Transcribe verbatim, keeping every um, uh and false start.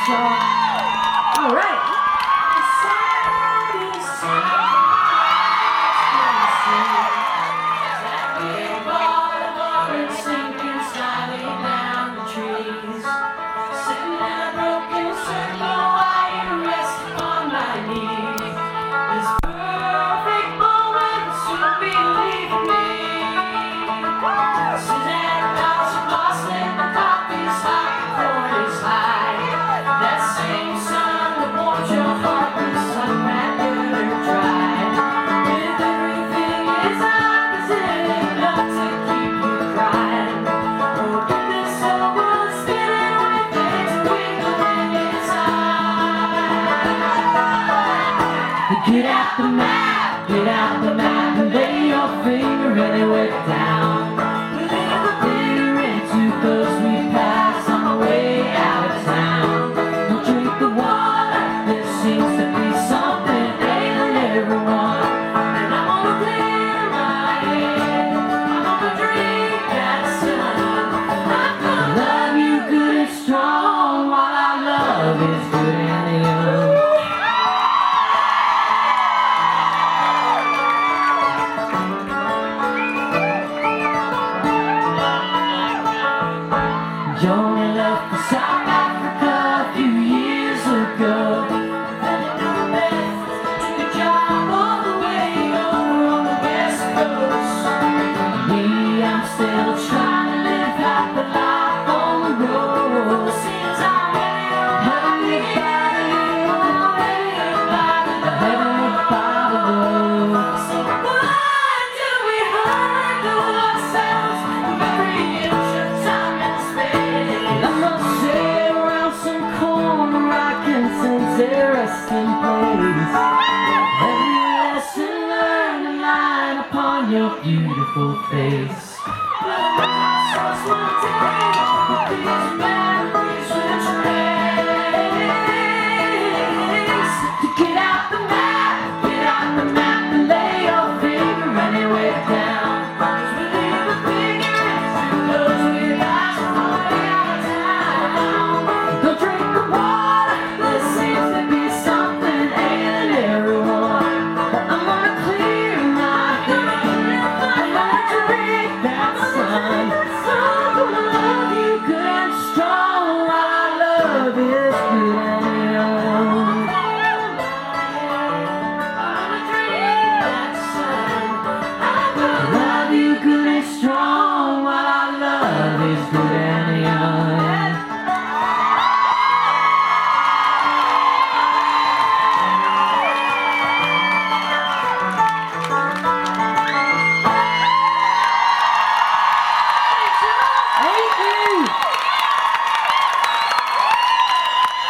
y'all. All right. Get out the map, get out the map, and lay your finger anywhere down. We leave the bitter and too close, we pass on the way out of town. Don't drink the water, there seems to be something ailing everyone. And I'm gonna clear my head, I'm gonna drink that sun. I'm gonna love you good and strong, while our love is good and young. Johnny left for South Africa a few years ago. Then he moved back, took a job all the way over on the West Coast. Me, I'm still trying to live out the life on the road. Seems I'm ready about it, I'm ready about it, I'm ready about the road. So why do we hurt ourselves with every inch of time and space? I'm gonna sail around some corner I can sense a resting place. Every lesson learned a line upon your beautiful face. But just one day, these memories will trace. To get out the map, get out the map, and lay your finger anywhere down. 'Cause we leave the finger and close with eyes on the way out of town. Don't drink the water, there seems to be something ailing everyone. But I'm gonna clear my head, I'm gonna drink that sun. I'm gonna love you good and strong, while our love is good and young. I'm gonna drink that sun. I'm gonna love you good and strong, while our love is good and young. Thank you.